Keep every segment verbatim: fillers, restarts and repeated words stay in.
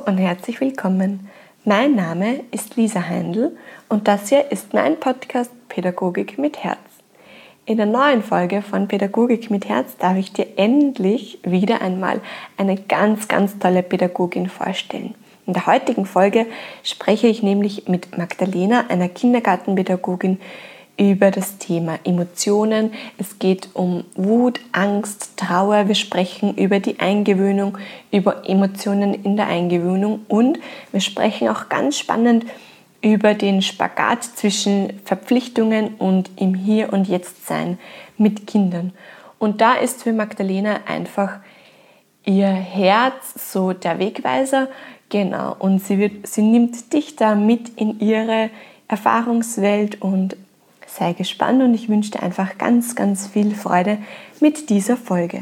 und herzlich willkommen. Mein Name ist Lisa Heindl und das hier ist mein Podcast Pädagogik mit Herz. In der neuen Folge von Pädagogik mit Herz darf ich dir endlich wieder einmal eine ganz, ganz tolle Pädagogin vorstellen. In der heutigen Folge spreche ich nämlich mit Magdalena, einer Kindergartenpädagogin, über das Thema Emotionen. Es geht um Wut, Angst, Trauer. Wir sprechen über die Eingewöhnung, über Emotionen in der Eingewöhnung und wir sprechen auch ganz spannend über den Spagat zwischen Verpflichtungen und im Hier und Jetzt sein mit Kindern. Und da ist für Magdalena einfach ihr Herz so der Wegweiser, genau. Und sie, wird, sie nimmt dich da mit in ihre Erfahrungswelt und sei gespannt und ich wünsche dir einfach ganz, ganz viel Freude mit dieser Folge.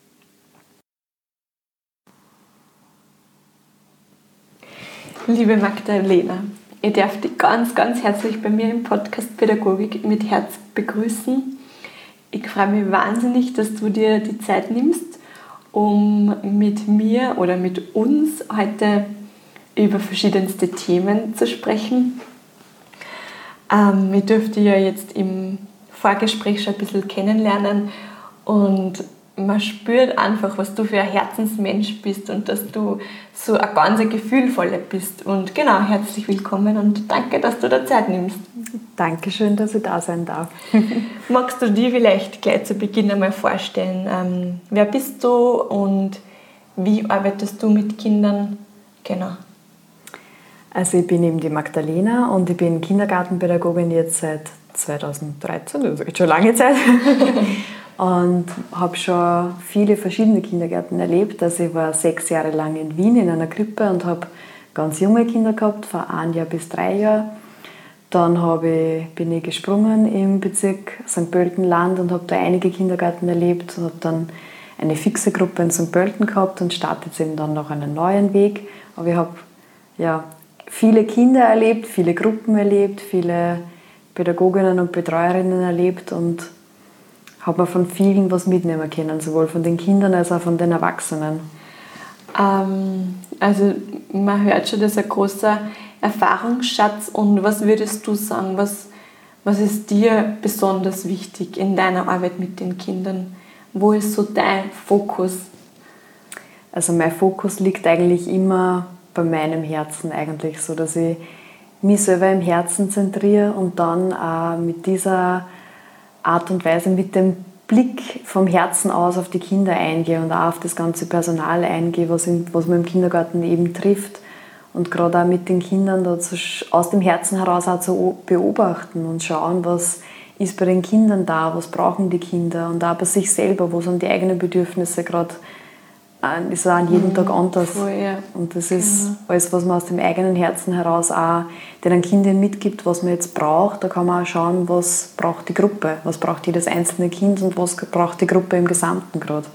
Liebe Magdalena, ich darf dich ganz, ganz herzlich bei mir im Podcast Pädagogik mit Herz begrüßen. Ich freue mich wahnsinnig, dass du dir die Zeit nimmst, um mit mir oder mit uns heute über verschiedenste Themen zu sprechen. Ähm, ich durfte ja jetzt im Vorgespräch schon ein bisschen kennenlernen und man spürt einfach, was du für ein Herzensmensch bist und dass du so eine ganz gefühlvolle bist. Und genau, herzlich willkommen und danke, dass du da Zeit nimmst. Dankeschön, dass ich da sein darf. Magst du dir vielleicht gleich zu Beginn einmal vorstellen, ähm, wer bist du und wie arbeitest du mit Kindern? Genau. Also ich bin eben die Magdalena und ich bin Kindergartenpädagogin jetzt seit zweitausenddreizehn, also schon lange Zeit. Und habe schon viele verschiedene Kindergärten erlebt. Also ich war sechs Jahre lang in Wien in einer Krippe und habe ganz junge Kinder gehabt, von ein Jahr bis drei Jahre. Dann habe ich, bin ich gesprungen im Bezirk Sankt Pölten-Land und habe da einige Kindergärten erlebt und habe dann eine fixe Gruppe in Sankt Pölten gehabt und starte jetzt eben dann noch einen neuen Weg. Aber ich habe ja viele Kinder erlebt, viele Gruppen erlebt, viele Pädagoginnen und Betreuerinnen erlebt und habe mir von vielen was mitnehmen können, sowohl von den Kindern als auch von den Erwachsenen. Ähm, also man hört schon, das ist ein großer Erfahrungsschatz. Und was würdest du sagen, was, was ist dir besonders wichtig in deiner Arbeit mit den Kindern? Wo ist so dein Fokus? Also mein Fokus liegt eigentlich immer bei meinem Herzen eigentlich, so dass ich mich selber im Herzen zentriere und dann auch mit dieser Art und Weise, mit dem Blick vom Herzen aus auf die Kinder eingehe und auch auf das ganze Personal eingehe, was, in, was man im Kindergarten eben trifft und gerade auch mit den Kindern da zu, aus dem Herzen heraus auch zu beobachten und schauen, was ist bei den Kindern da, was brauchen die Kinder und auch bei sich selber, wo sind die eigenen Bedürfnisse gerade. Das ist auch an jedem Tag anders. Voll, ja. Und das ist genau. Alles, was man aus dem eigenen Herzen heraus auch den Kindern mitgibt, was man jetzt braucht. Da kann man auch schauen, was braucht die Gruppe, was braucht jedes einzelne Kind und was braucht die Gruppe im Gesamten gerade.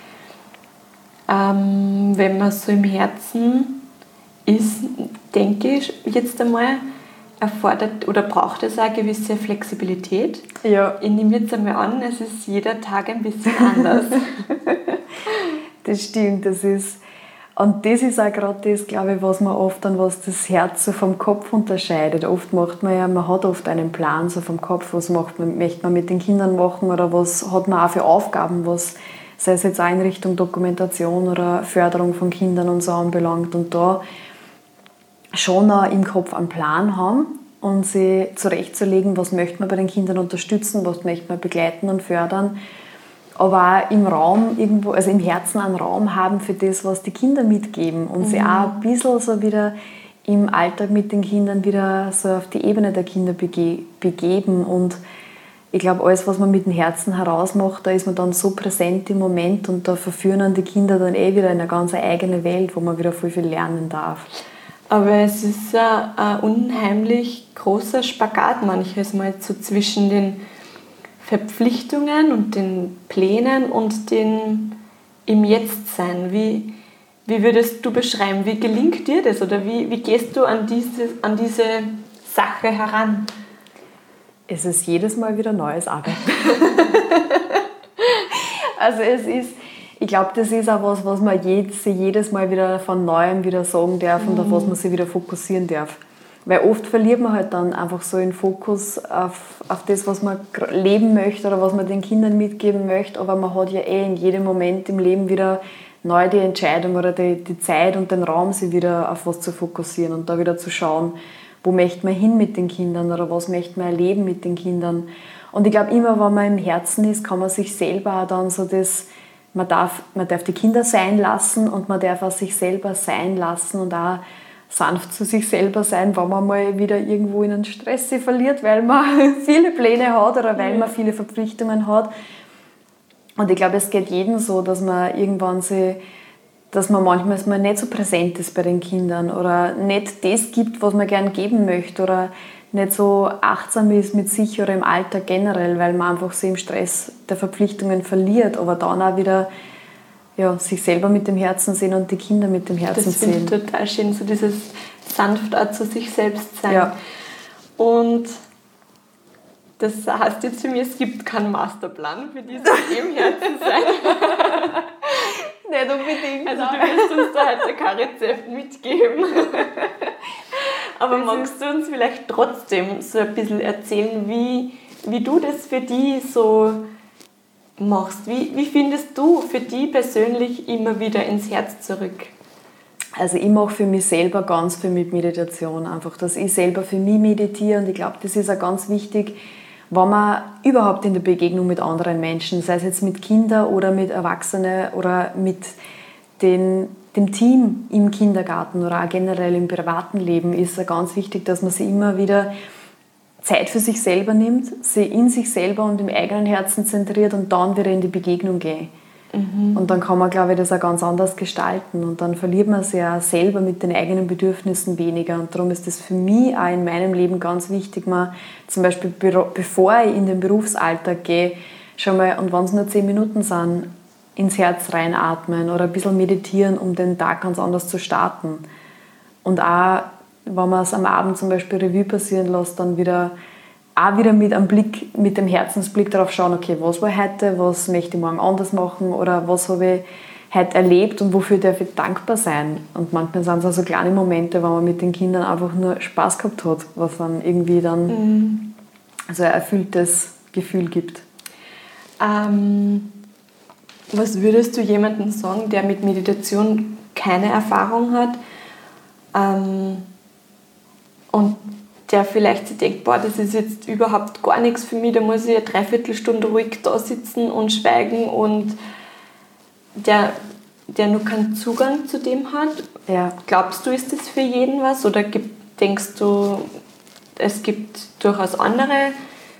Ähm, wenn man so im Herzen ist, denke ich jetzt einmal, erfordert oder braucht es eine gewisse Flexibilität. Ja. Ich nehme jetzt einmal an, es ist jeder Tag ein bisschen anders. Das stimmt, das ist, und das ist auch gerade das, glaube ich, was man oft dann, was das Herz so vom Kopf unterscheidet. Oft macht man ja, man hat oft einen Plan so vom Kopf, was macht man, möchte man mit den Kindern machen oder was hat man auch für Aufgaben, was, sei es jetzt auch in Richtung Dokumentation oder Förderung von Kindern und so anbelangt und da schon auch im Kopf einen Plan haben und sich zurechtzulegen, was möchte man bei den Kindern unterstützen, was möchte man begleiten und fördern. Aber auch im Raum, irgendwo, also im Herzen einen Raum haben für das, was die Kinder mitgeben und mhm. sie auch ein bisschen so wieder im Alltag mit den Kindern wieder so auf die Ebene der Kinder bege- begeben. Und ich glaube, alles, was man mit dem Herzen herausmacht, da ist man dann so präsent im Moment und da verführen dann die Kinder dann eh wieder in eine ganz eigene Welt, wo man wieder viel, viel lernen darf. Aber es ist ja ein unheimlich großer Spagat manches Mal so zwischen den Verpflichtungen und den Plänen und den im Jetzt-Sein. Wie, wie würdest du beschreiben, wie gelingt dir das oder wie, wie gehst du an diese, an diese Sache heran? Es ist jedes Mal wieder neues Arbeiten. Also es ist, ich glaube, das ist auch was, was man jedes, jedes Mal wieder von Neuem wieder sagen darf und mhm. auf was man sich wieder fokussieren darf. Weil oft verliert man halt dann einfach so den Fokus auf, auf das, was man leben möchte oder was man den Kindern mitgeben möchte, aber man hat ja eh in jedem Moment im Leben wieder neu die Entscheidung oder die, die Zeit und den Raum, sich wieder auf was zu fokussieren und da wieder zu schauen, wo möchte man hin mit den Kindern oder was möchte man erleben mit den Kindern. Und ich glaube, immer wenn man im Herzen ist, kann man sich selber auch dann so das, man darf, man darf die Kinder sein lassen und man darf auch sich selber sein lassen und auch sanft zu sich selber sein, wenn man mal wieder irgendwo in einen Stress sich verliert, weil man viele Pläne hat oder weil man viele Verpflichtungen hat. Und ich glaube, es geht jedem so, dass man irgendwann sich, dass man manchmal mal nicht so präsent ist bei den Kindern oder nicht das gibt, was man gern geben möchte oder nicht so achtsam ist mit sich oder im Alltag generell, weil man einfach so im Stress der Verpflichtungen verliert, aber dann auch wieder ja, sich selber mit dem Herzen sehen und die Kinder mit dem Herzen das sehen. Das finde ich total schön, so dieses sanft auch zu sich selbst sein. Ja. Und das heißt jetzt für mich, es gibt keinen Masterplan für dieses im Herzen sein. Nicht unbedingt. Also du wirst uns da heute kein Rezept mitgeben. Aber das magst du uns vielleicht trotzdem so ein bisschen erzählen, wie, wie du das für dich so machst? Wie, wie findest du für dich persönlich immer wieder ins Herz zurück? Also ich mache für mich selber ganz viel mit Meditation. Einfach, dass ich selber für mich meditiere und ich glaube, das ist auch ganz wichtig, wenn man überhaupt in der Begegnung mit anderen Menschen, sei es jetzt mit Kindern oder mit Erwachsenen oder mit den, dem Team im Kindergarten oder auch generell im privaten Leben, ist es ganz wichtig, dass man sich immer wieder Zeit für sich selber nimmt, sich in sich selber und im eigenen Herzen zentriert und dann wieder in die Begegnung geht. Mhm. Und dann kann man, glaube ich, das auch ganz anders gestalten und dann verliert man sich ja selber mit den eigenen Bedürfnissen weniger und darum ist das für mich auch in meinem Leben ganz wichtig, man zum Beispiel bevor ich in den Berufsalltag gehe, schon mal, und wenn es nur zehn Minuten sind, ins Herz reinatmen oder ein bisschen meditieren, um den Tag ganz anders zu starten. Und auch, wenn man es am Abend zum Beispiel Revue passieren lässt, dann wieder auch wieder mit einem Blick, mit dem Herzensblick darauf schauen, okay, was war heute, was möchte ich morgen anders machen oder was habe ich heute erlebt und wofür darf ich dankbar sein. Und manchmal sind es auch so kleine Momente, wenn man mit den Kindern einfach nur Spaß gehabt hat, was dann irgendwie dann mhm. so ein erfülltes Gefühl gibt. Ähm, was würdest du jemandem sagen, der mit Meditation keine Erfahrung hat ähm, und der vielleicht sich denkt, boah, das ist jetzt überhaupt gar nichts für mich, da muss ich eine Dreiviertelstunde ruhig da sitzen und schweigen und der, der nur keinen Zugang zu dem hat. Ja. Glaubst du, ist das für jeden was oder gibt, denkst du, es gibt durchaus andere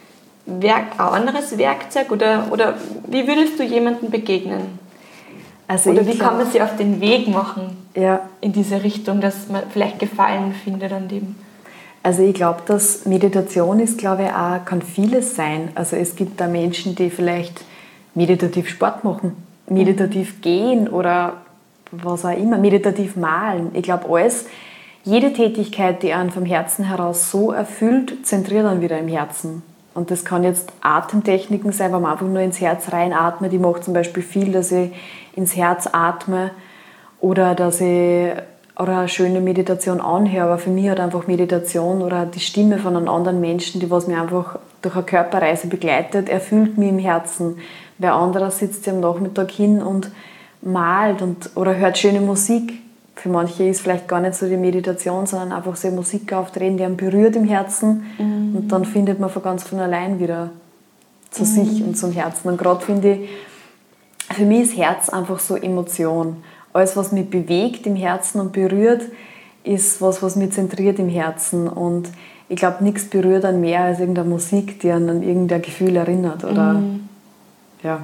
Werk, ein anderes Werkzeug oder, oder wie würdest du jemandem begegnen? Also oder wie glaub, kann man sich auf den Weg machen ja. in diese Richtung, dass man vielleicht Gefallen findet an dem? Also ich glaube, dass Meditation ist, glaube ich, auch, kann vieles sein. Also es gibt da Menschen, die vielleicht meditativ Sport machen, meditativ gehen oder was auch immer, meditativ malen. Ich glaube, alles, jede Tätigkeit, die einen vom Herzen heraus so erfüllt, zentriert dann wieder im Herzen. Und das kann jetzt Atemtechniken sein, wenn man einfach nur ins Herz reinatmet. Ich mache zum Beispiel viel, dass ich ins Herz atme oder dass ich oder eine schöne Meditation anhöre, aber für mich hat einfach Meditation oder die Stimme von einem anderen Menschen, die was mich einfach durch eine Körperreise begleitet, erfüllt mich im Herzen. Wer anderer sitzt ja am Nachmittag hin und malt und, oder hört schöne Musik. Für manche ist vielleicht gar nicht so die Meditation, sondern einfach so Musik aufdrehen, die einen berührt im Herzen mhm. und dann findet man von ganz von allein wieder zu mhm. sich und zum Herzen. Und gerade finde ich, für mich ist Herz einfach so Emotion. Alles, was mich bewegt im Herzen und berührt, ist was, was mich zentriert im Herzen. Und ich glaube, nichts berührt einen mehr als irgendeine Musik, die einen an irgendein Gefühl erinnert. Oder, mhm. ja.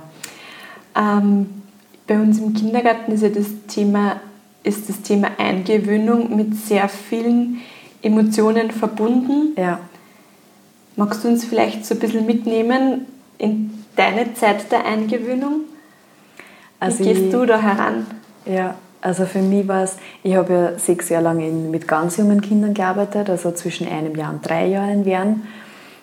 Ähm, bei uns im Kindergarten ist ja das Thema, ist das Thema Eingewöhnung mit sehr vielen Emotionen verbunden. Ja. Magst du uns vielleicht so ein bisschen mitnehmen in deine Zeit der Eingewöhnung? Wie also gehst ich, du da heran? Ja, also für mich war es, ich habe ja sechs Jahre lang in, mit ganz jungen Kindern gearbeitet, also zwischen einem Jahr und drei Jahren in Wern.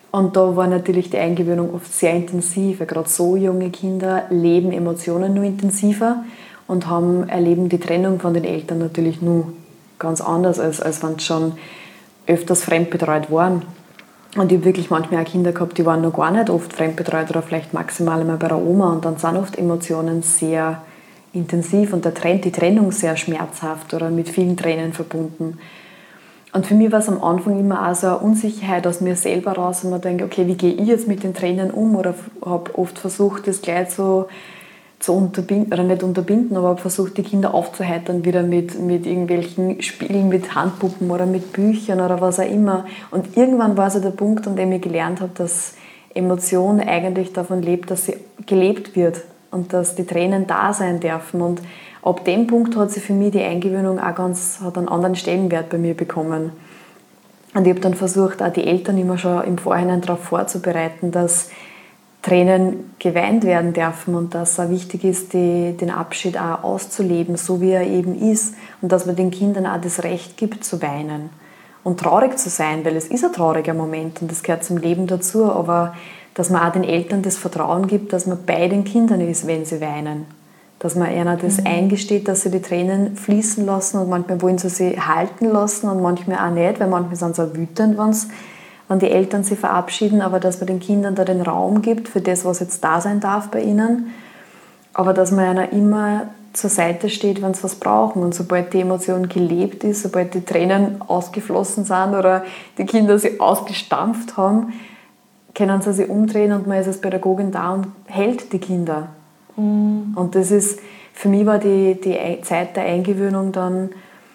Und da war natürlich die Eingewöhnung oft sehr intensiv. Gerade so junge Kinder leben Emotionen nur intensiver und haben, erleben die Trennung von den Eltern natürlich nur ganz anders, als, als wenn sie schon öfters fremdbetreut waren. Und ich habe wirklich manchmal auch Kinder gehabt, die waren noch gar nicht oft fremdbetreut oder vielleicht maximal einmal bei der Oma. Und dann sind oft Emotionen sehr intensiv und der Trend, die Trennung sehr schmerzhaft oder mit vielen Tränen verbunden. Und für mich war es am Anfang immer auch so eine Unsicherheit aus mir selber raus, und man denkt, okay, wie gehe ich jetzt mit den Tränen um? Oder habe oft versucht, das gleich so zu unterbinden, oder nicht unterbinden, aber habe versucht, die Kinder aufzuheitern wieder mit, mit irgendwelchen Spielen, mit Handpuppen oder mit Büchern oder was auch immer. Und irgendwann war so der Punkt, an dem ich gelernt habe, dass Emotion eigentlich davon lebt, dass sie gelebt wird und dass die Tränen da sein dürfen. Und ab dem Punkt hat sie für mich die Eingewöhnung auch ganz, hat einen anderen Stellenwert bei mir bekommen. Und ich habe dann versucht, auch die Eltern immer schon im Vorhinein darauf vorzubereiten, dass Tränen geweint werden dürfen und dass es auch wichtig ist, die, den Abschied auch auszuleben, so wie er eben ist. Und dass man den Kindern auch das Recht gibt, zu weinen und traurig zu sein, weil es ist ein trauriger Moment und das gehört zum Leben dazu. Aber dass man auch den Eltern das Vertrauen gibt, dass man bei den Kindern ist, wenn sie weinen. Dass man ihnen das mhm. eingesteht, dass sie die Tränen fließen lassen, und manchmal wollen sie sie halten lassen und manchmal auch nicht, weil manchmal sind sie auch wütend, wenn sie wenn die Eltern sie verabschieden, aber dass man den Kindern da den Raum gibt für das, was jetzt da sein darf bei ihnen, aber dass man ihnen immer zur Seite steht, wenn sie was brauchen. Und sobald die Emotion gelebt ist, sobald die Tränen ausgeflossen sind oder die Kinder sie ausgestampft haben, können sie sich umdrehen und man ist als Pädagogin da und hält die Kinder. Mhm. Und das ist, für mich war die, die Zeit der Eingewöhnung dann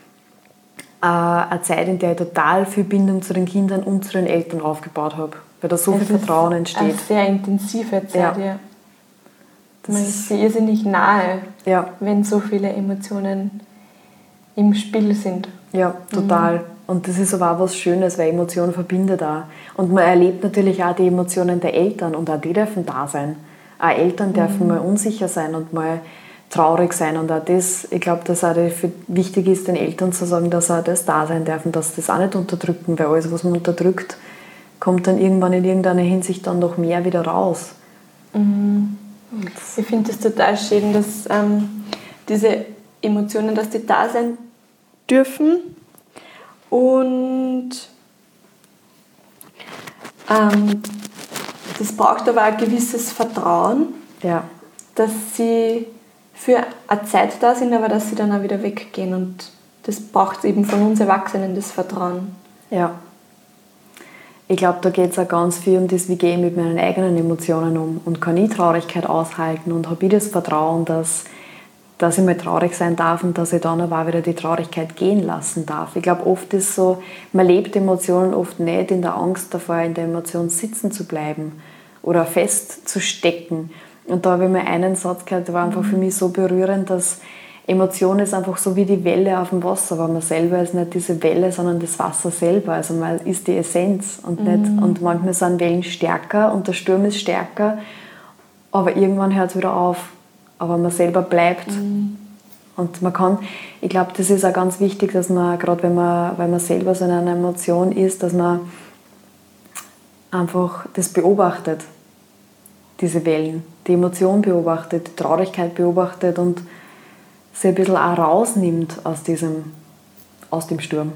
eine Zeit, in der ich total viel Bindung zu den Kindern und zu den Eltern aufgebaut habe, weil da so es viel Vertrauen entsteht. Eine sehr intensive Zeit, ja. ja. Man ist irrsinnig nahe, ja. wenn so viele Emotionen im Spiel sind. Ja, total. Mhm. Und das ist aber auch was Schönes, weil Emotionen verbindet auch. Und man erlebt natürlich auch die Emotionen der Eltern und auch die dürfen da sein. Auch Eltern dürfen mhm. mal unsicher sein und mal traurig sein, und auch das, ich glaube, dass auch wichtig ist, den Eltern zu sagen, dass auch das da sein dürfen, dass sie das auch nicht unterdrücken, weil alles, was man unterdrückt, kommt dann irgendwann in irgendeiner Hinsicht dann noch mehr wieder raus. Mhm. Ich finde es total schön, dass ähm, diese Emotionen, dass die da sein dürfen, und ähm, das braucht aber auch ein gewisses Vertrauen, ja. dass sie für eine Zeit da sind, aber dass sie dann auch wieder weggehen. Und das braucht eben von uns Erwachsenen, das Vertrauen. Ja. Ich glaube, da geht es auch ganz viel um das, wie gehe ich mit meinen eigenen Emotionen um und kann ich Traurigkeit aushalten und habe ich das Vertrauen, dass, dass ich mal traurig sein darf und dass ich dann aber auch wieder die Traurigkeit gehen lassen darf. Ich glaube, oft ist es so, man lebt Emotionen oft nicht in der Angst davor, in der Emotion sitzen zu bleiben oder festzustecken. Und da habe ich mal einen Satz gehört, der war einfach für mich so berührend, dass Emotion ist einfach so wie die Welle auf dem Wasser, aber man selber ist nicht diese Welle, sondern das Wasser selber. Also man ist die Essenz und nicht, mhm. und manchmal sind Wellen stärker und der Sturm ist stärker, aber irgendwann hört es wieder auf. Aber man selber bleibt. Mhm. Und man kann, ich glaube, das ist auch ganz wichtig, dass man, gerade wenn man, wenn man selber so in einer Emotion ist, dass man einfach das beobachtet, diese Wellen, die Emotion beobachtet, die Traurigkeit beobachtet und sie ein bisschen auch rausnimmt aus, diesem, aus dem Sturm.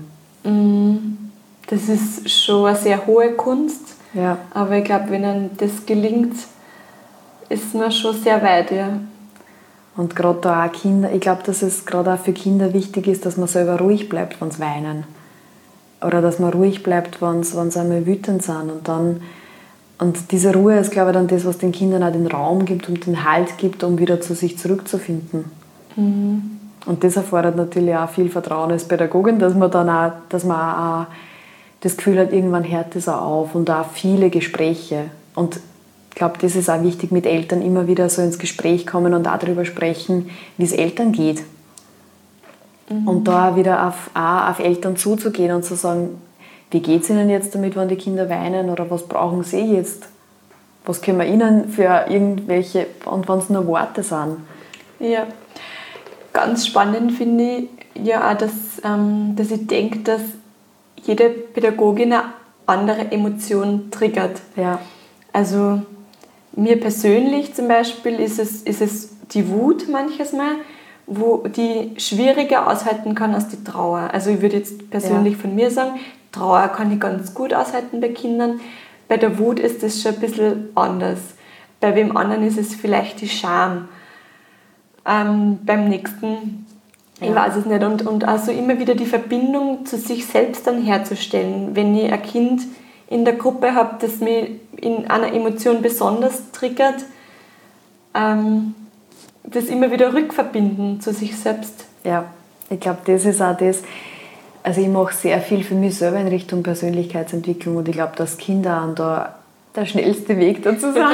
Das ist schon eine sehr hohe Kunst, ja. aber ich glaube, wenn einem das gelingt, ist man schon sehr weit. Ja. Und gerade da auch Kinder, ich glaube, dass es gerade auch für Kinder wichtig ist, dass man selber ruhig bleibt, wenn sie weinen. Oder dass man ruhig bleibt, wenn sie, wenn sie einmal wütend sind. Und dann Und diese Ruhe ist, glaube ich, dann das, was den Kindern auch den Raum gibt und den Halt gibt, um wieder zu sich zurückzufinden. Mhm. Und das erfordert natürlich auch viel Vertrauen als Pädagogin, dass man dann auch, dass man auch das Gefühl hat, irgendwann hört das auch auf, und auch viele Gespräche. Und ich glaube, das ist auch wichtig, mit Eltern immer wieder so ins Gespräch kommen und auch darüber sprechen, wie es Eltern geht. Mhm. Und da wieder auf, auch auf Eltern zuzugehen und zu sagen, wie geht es Ihnen jetzt damit, wenn die Kinder weinen, oder was brauchen Sie jetzt? Was können wir Ihnen für irgendwelche, und wenn es nur Worte sind? Ja, ganz spannend finde ich ja auch, dass, ähm, dass ich denke, dass jede Pädagogin andere Emotion triggert. Ja. Also mir persönlich zum Beispiel ist es, ist es die Wut manches Mal, wo die schwieriger aushalten kann als die Trauer. Also ich würde jetzt persönlich ja. von mir sagen, Trauer kann ich ganz gut aushalten bei Kindern. Bei der Wut ist das schon ein bisschen anders. Bei wem anderen ist es vielleicht die Scham. Ähm, beim nächsten, ja. ich weiß es nicht. Und, und also immer wieder die Verbindung zu sich selbst dann herzustellen. Wenn ich ein Kind in der Gruppe habe, das mich in einer Emotion besonders triggert, ähm, das immer wieder rückverbinden zu sich selbst. Ja, ich glaube, das ist auch das. Also ich mache sehr viel für mich selber in Richtung Persönlichkeitsentwicklung und ich glaube, dass Kinder da der schnellste Weg dazu sind.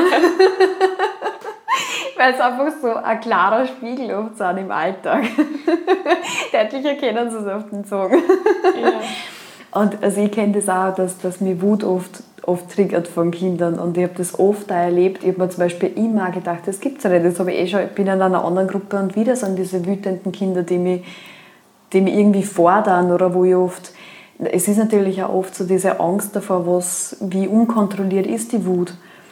Weil es einfach so ein klarer Spiegel oft sind im Alltag. Deutlicher können sie es oft nicht sagen. Ja. Und also ich kenne das auch, dass, dass mich Wut oft, oft triggert von Kindern und ich habe das oft auch erlebt. Ich habe mir zum Beispiel immer gedacht, das gibt es ja nicht. Das habe ich eh schon, ich bin in einer anderen Gruppe und wieder sind diese wütenden Kinder, die mich, die mich irgendwie fordern oder wo ich oft, es ist natürlich auch oft so diese Angst davor, was, wie unkontrolliert ist die Wut.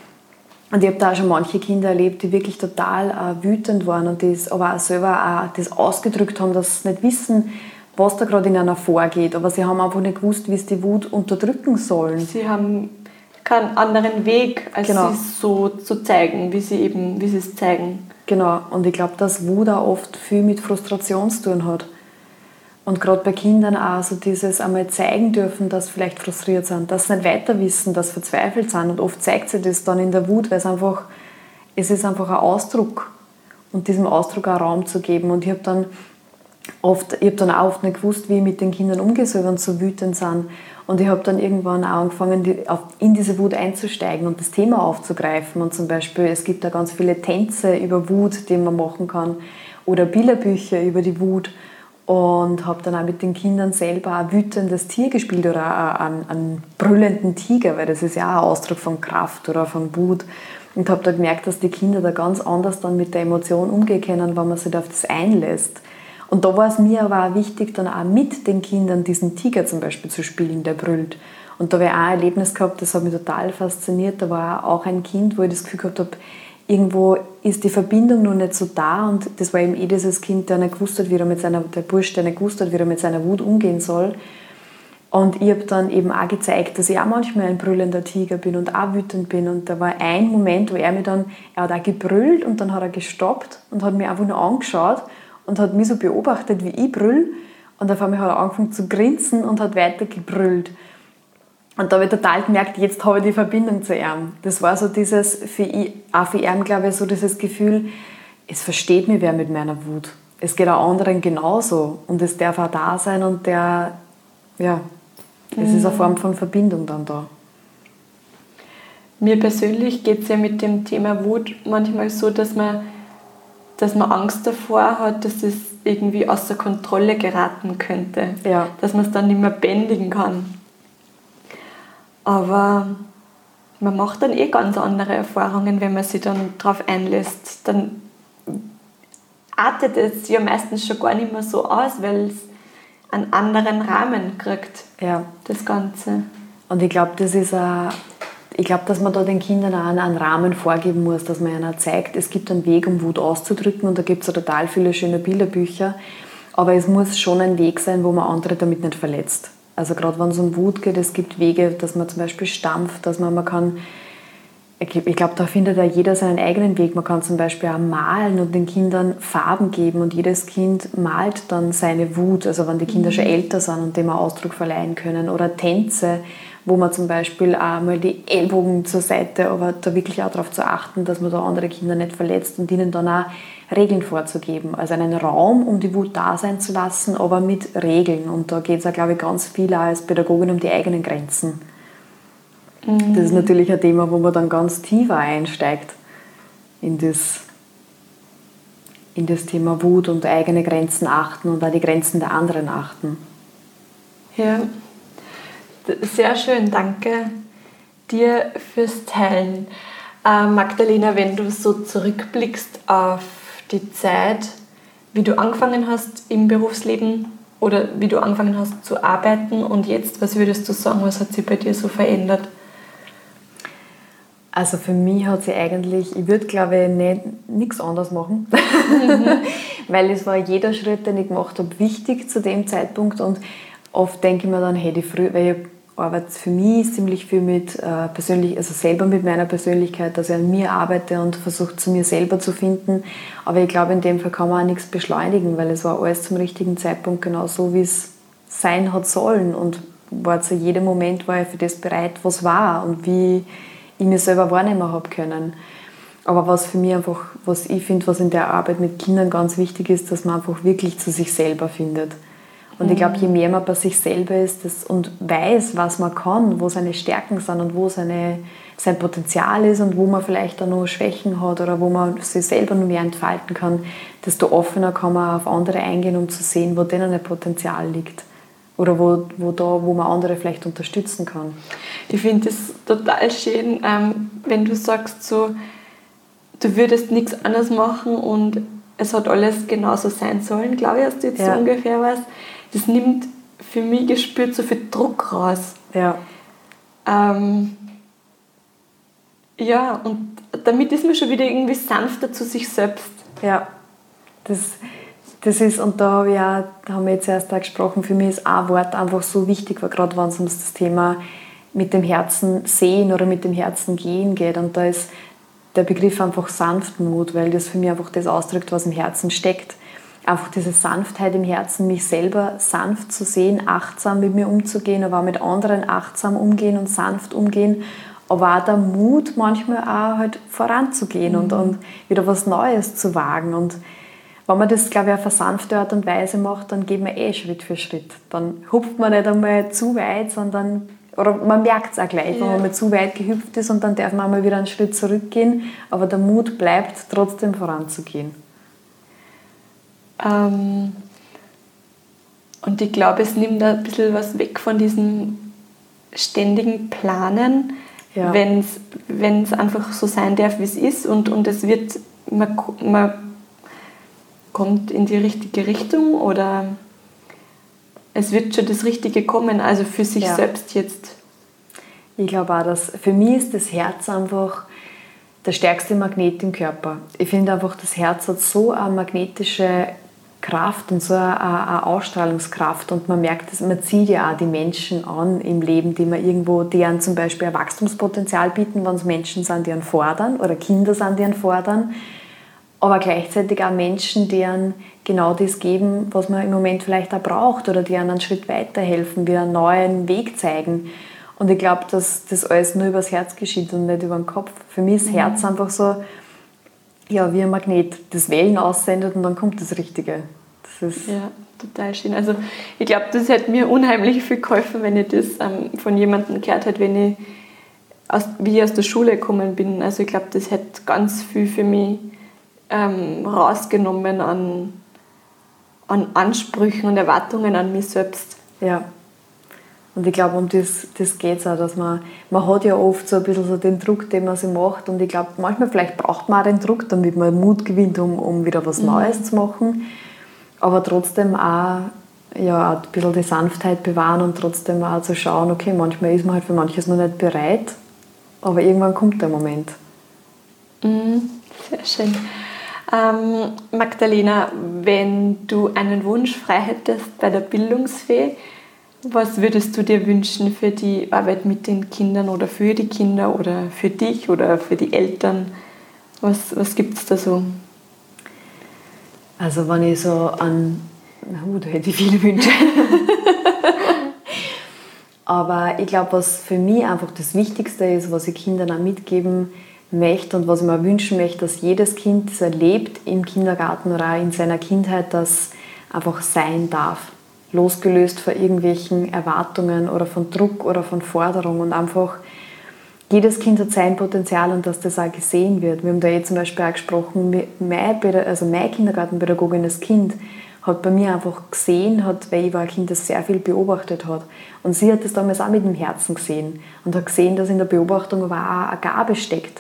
Und ich habe da auch schon manche Kinder erlebt, die wirklich total äh, wütend waren und das aber auch selber auch das ausgedrückt haben, dass sie nicht wissen, was da gerade in einer vorgeht. Aber sie haben einfach nicht gewusst, wie sie die Wut unterdrücken sollen. Sie haben keinen anderen Weg, als genau. sie so zu zeigen, wie sie eben, wie sie es zeigen. Genau. Und ich glaube, dass Wut auch oft viel mit Frustration zu tun hat. Und gerade bei Kindern auch so dieses einmal zeigen dürfen, dass sie vielleicht frustriert sind, dass sie nicht weiter wissen, dass sie verzweifelt sind. Und oft zeigt sich das dann in der Wut, weil es einfach, es ist einfach ein Ausdruck. Und diesem Ausdruck auch Raum zu geben. Und ich habe dann oft, ich habe dann auch oft nicht gewusst, wie ich mit den Kindern umgehe, wenn sie so wütend sind. Und ich habe dann irgendwann auch angefangen, die, auf, in diese Wut einzusteigen und das Thema aufzugreifen. Und zum Beispiel, es gibt da ganz viele Tänze über Wut, die man machen kann. Oder Bilderbücher über die Wut. Und habe dann auch mit den Kindern selber ein wütendes Tier gespielt oder einen, einen brüllenden Tiger, weil das ist ja auch ein Ausdruck von Kraft oder von Wut. Und habe da gemerkt, dass die Kinder da ganz anders dann mit der Emotion umgehen können, wenn man sich auf das einlässt. Und da war es mir aber auch wichtig, dann auch mit den Kindern diesen Tiger zum Beispiel zu spielen, der brüllt. Und da habe ich auch ein Erlebnis gehabt, das hat mich total fasziniert. Da war auch ein Kind, wo ich das Gefühl gehabt habe, irgendwo ist die Verbindung noch nicht so da und das war eben eh dieses Kind, der nicht gewusst hat, wie er mit seiner, der Bursch, der nicht gewusst hat, wie er mit seiner Wut umgehen soll. Und ich habe dann eben auch gezeigt, dass ich auch manchmal ein brüllender Tiger bin und auch wütend bin. Und da war ein Moment, wo er mir dann, er hat auch gebrüllt und dann hat er gestoppt und hat mich einfach nur angeschaut und hat mich so beobachtet, wie ich brüll. Und auf einmal hat er angefangen zu grinsen und hat weiter gebrüllt. Und da habe ich total gemerkt, jetzt habe ich die Verbindung zu ihm. Das war so dieses, für ich, auch für ihn, glaube ich, so dieses Gefühl, es versteht mich wer mit meiner Wut. Es geht auch anderen genauso. Und es darf auch da sein und der, ja, es mhm. ist eine Form von Verbindung dann da. Mir persönlich geht es ja mit dem Thema Wut manchmal so, dass man, dass man Angst davor hat, dass es irgendwie außer Kontrolle geraten könnte. Ja. Dass man es dann nicht mehr bändigen kann. Aber man macht dann eh ganz andere Erfahrungen, wenn man sich dann darauf einlässt. Dann artet es ja meistens schon gar nicht mehr so aus, weil es einen anderen Rahmen kriegt, ja. das Ganze. Und ich glaube, das ist ein, ich glaube, dass man da den Kindern auch einen Rahmen vorgeben muss, dass man ihnen zeigt, es gibt einen Weg, um Wut auszudrücken und da gibt es ja total viele schöne Bilderbücher, aber es muss schon ein Weg sein, wo man andere damit nicht verletzt. Also gerade wenn es um Wut geht, es gibt Wege, dass man zum Beispiel stampft, dass man, man kann, ich glaube, da findet ja jeder seinen eigenen Weg. Man kann zum Beispiel auch malen und den Kindern Farben geben und jedes Kind malt dann seine Wut, also wenn die Kinder mhm. schon älter sind und dem Ausdruck verleihen können. Oder Tänze, wo man zum Beispiel auch mal die Ellbogen zur Seite, aber da wirklich auch darauf zu achten, dass man da andere Kinder nicht verletzt und ihnen dann auch Regeln vorzugeben. Also einen Raum, um die Wut da sein zu lassen, aber mit Regeln. Und da geht es auch, glaube ich, ganz viel auch als Pädagogin um die eigenen Grenzen. Mhm. Das ist natürlich ein Thema, wo man dann ganz tief einsteigt in das, in das Thema Wut und eigene Grenzen achten und auch die Grenzen der anderen achten. Ja, sehr schön. Danke dir fürs Teilen. Äh, Magdalena, wenn du so zurückblickst auf die Zeit, wie du angefangen hast im Berufsleben oder wie du angefangen hast zu arbeiten und jetzt, was würdest du sagen, was hat sich bei dir so verändert? Also für mich hat sich eigentlich, ich würde glaube ich nicht, nichts anderes machen, mhm. weil es war jeder Schritt, den ich gemacht habe, wichtig zu dem Zeitpunkt und oft denke ich mir dann, hätte ich früher, weil ich arbeite für mich ziemlich viel mit äh, persönlich, also selber mit meiner Persönlichkeit, dass ich an mir arbeite und versuche zu mir selber zu finden, aber ich glaube in dem Fall kann man auch nichts beschleunigen, weil es war alles zum richtigen Zeitpunkt genau so, wie es sein hat sollen und war zu jedem Moment war ich für das bereit, was war und wie ich mir selber wahrnehmen habe können. Aber was für mich einfach, was ich finde, was in der Arbeit mit Kindern ganz wichtig ist, dass man einfach wirklich zu sich selber findet. Und ich glaube, je mehr man bei sich selber ist das, und weiß, was man kann, wo seine Stärken sind und wo seine, sein Potenzial ist und wo man vielleicht auch noch Schwächen hat oder wo man sich selber noch mehr entfalten kann, desto offener kann man auf andere eingehen, um zu sehen, wo denen ein Potenzial liegt. Oder wo, wo, da, wo man andere vielleicht unterstützen kann. Ich finde es total schön, ähm, wenn du sagst, so, du würdest nichts anderes machen und es hat alles genauso sein sollen, glaube ich, dass du jetzt ja. so ungefähr weißt. Das nimmt für mich gespürt so viel Druck raus. Ja. Ähm, ja, und damit ist man schon wieder irgendwie sanfter zu sich selbst. Ja, das... Das ist, und da, habe ich auch, da haben wir jetzt erst auch gesprochen, für mich ist ein Wort einfach so wichtig, weil gerade wenn es um das Thema mit dem Herzen sehen oder mit dem Herzen gehen geht. Und da ist der Begriff einfach Sanftmut, weil das für mich einfach das ausdrückt, was im Herzen steckt. Einfach diese Sanftheit im Herzen, mich selber sanft zu sehen, achtsam mit mir umzugehen, aber auch mit anderen achtsam umgehen und sanft umgehen. Aber auch der Mut, manchmal auch halt voranzugehen mhm. und, und wieder was Neues zu wagen. Und wenn man das, glaube ich, auf eine sanfte Art und Weise macht, dann geht man eh Schritt für Schritt. Dann hupft man nicht einmal zu weit, sondern, oder man merkt es auch gleich, ja. wenn man mal zu weit gehüpft ist und dann darf man mal wieder einen Schritt zurückgehen, aber der Mut bleibt, trotzdem voranzugehen. Ähm, und ich glaube, es nimmt ein bisschen was weg von diesem ständigen Planen, ja. wenn es einfach so sein darf, wie es ist und, und es wird, man, man kommt in die richtige Richtung oder es wird schon das Richtige kommen, also für sich ja. selbst jetzt. Ich glaube auch, dass für mich ist das Herz einfach der stärkste Magnet im Körper. Ich finde einfach, das Herz hat so eine magnetische Kraft und so eine, eine Ausstrahlungskraft und man merkt es, man zieht ja auch die Menschen an im Leben, die man irgendwo, die einen zum Beispiel ein Wachstumspotenzial bieten, wenn es Menschen sind, die einen fordern oder Kinder sind, die einen fordern. Aber gleichzeitig auch Menschen, die einem genau das geben, was man im Moment vielleicht auch braucht oder die einem einen Schritt weiterhelfen, wieder einen neuen Weg zeigen. Und ich glaube, dass das alles nur übers Herz geschieht und nicht über den Kopf. Für mich ist das Herz mhm. einfach so, ja, wie ein Magnet, das Wellen aussendet und dann kommt das Richtige. Das ist ja, total schön. Also ich glaube, das hätte mir unheimlich viel geholfen, wenn ich das ähm, von jemandem gehört hätte, wenn ich aus, wie ich aus der Schule gekommen bin. Also ich glaube, das hätte ganz viel für mich Ähm, rausgenommen an, an Ansprüchen und Erwartungen an mich selbst. Ja. Und ich glaube, um das, das geht es auch, dass man, man hat ja oft so ein bisschen so den Druck, den man sich macht und ich glaube, manchmal vielleicht braucht man auch den Druck, damit man Mut gewinnt, um, um wieder was Neues mhm. zu machen, aber trotzdem auch ja, ein bisschen die Sanftheit bewahren und trotzdem auch zu schauen, okay, manchmal ist man halt für manches noch nicht bereit, aber irgendwann kommt der Moment. Mhm. Sehr schön. Ähm, Magdalena, wenn du einen Wunsch frei hättest bei der Bildungsfee, was würdest du dir wünschen für die Arbeit mit den Kindern oder für die Kinder oder für dich oder für die Eltern? Was, was gibt es da so? Also wenn ich so an... Uh, da hätte ich viele Wünsche. Aber ich glaube, was für mich einfach das Wichtigste ist, was ich Kindern auch mitgeben möchte und was ich mir wünschen möchte, dass jedes Kind das erlebt im Kindergarten oder auch in seiner Kindheit, das einfach sein darf. Losgelöst von irgendwelchen Erwartungen oder von Druck oder von Forderungen und einfach jedes Kind hat sein Potenzial und dass das auch gesehen wird. Wir haben da jetzt zum Beispiel auch gesprochen, meine, also meine Kindergartenpädagogin, das Kind, hat bei mir einfach gesehen, hat, weil ich war ein Kind, das sehr viel beobachtet hat. Und sie hat das damals auch mit dem Herzen gesehen und hat gesehen, dass in der Beobachtung aber auch eine Gabe steckt.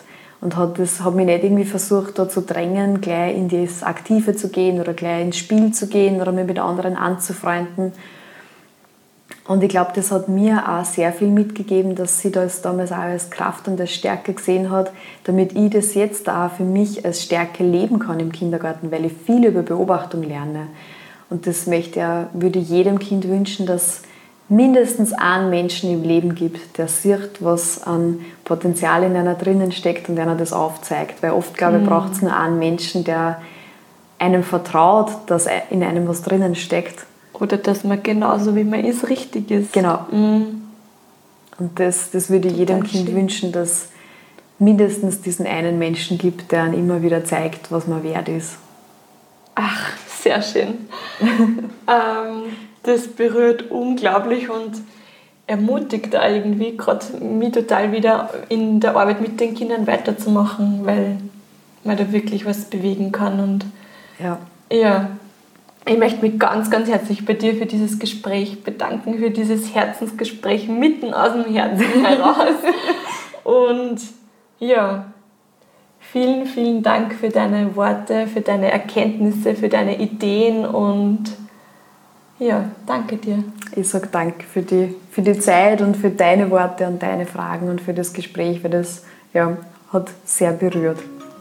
und hat, das, hat mich nicht irgendwie versucht, da zu drängen, gleich in das Aktive zu gehen oder gleich ins Spiel zu gehen oder mich mit anderen anzufreunden. Und ich glaube, das hat mir auch sehr viel mitgegeben, dass sie das damals auch als Kraft und als Stärke gesehen hat, damit ich das jetzt auch für mich als Stärke leben kann im Kindergarten, weil ich viel über Beobachtung lerne. Und das möchte ja, würde jedem Kind wünschen, dass mindestens einen Menschen im Leben gibt, der sieht, was an Potenzial in einer drinnen steckt und einer das aufzeigt. Weil oft, glaube ich, mhm. braucht es nur einen Menschen, der einem vertraut, dass in einem was drinnen steckt. Oder dass man genauso wie man ist, richtig ist. Genau. Mhm. Und das, das würde ich jedem Kind schön. wünschen, dass mindestens diesen einen Menschen gibt, der einem immer wieder zeigt, was man wert ist. Ach, sehr schön. ähm, das berührt unglaublich und ermutigt da irgendwie gerade mich total wieder in der Arbeit mit den Kindern weiterzumachen, weil man da wirklich was bewegen kann. Und ja. ja, ich möchte mich ganz, ganz herzlich bei dir für dieses Gespräch bedanken, für dieses Herzensgespräch mitten aus dem Herzen heraus. Und ja, vielen, vielen Dank für deine Worte, für deine Erkenntnisse, für deine Ideen und ja, danke dir. Ich sage danke für die, für die Zeit und für deine Worte und deine Fragen und für das Gespräch, weil das ja, hat sehr berührt.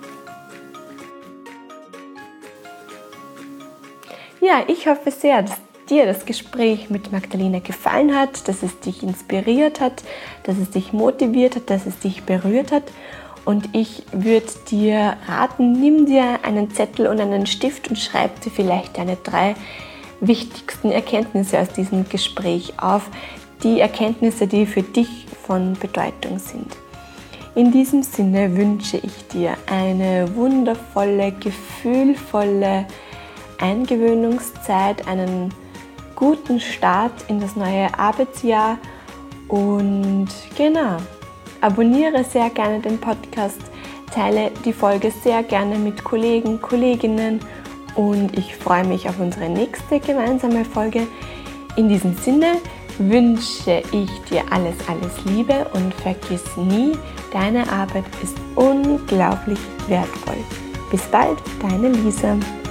Ja, ich hoffe sehr, dass dir das Gespräch mit Magdalena gefallen hat, dass es dich inspiriert hat, dass es dich motiviert hat, dass es dich berührt hat. Und ich würde dir raten, nimm dir einen Zettel und einen Stift und schreib dir vielleicht deine drei wichtigsten Erkenntnisse aus diesem Gespräch auf. Die Erkenntnisse, die für dich von Bedeutung sind. In diesem Sinne wünsche ich dir eine wundervolle, gefühlvolle Eingewöhnungszeit, einen guten Start in das neue Arbeitsjahr und genau, abonniere sehr gerne den Podcast, teile die Folge sehr gerne mit Kollegen, Kolleginnen und ich freue mich auf unsere nächste gemeinsame Folge. In diesem Sinne wünsche ich dir alles, alles Liebe und vergiss nie, deine Arbeit ist unglaublich wertvoll. Bis bald, deine Lisa.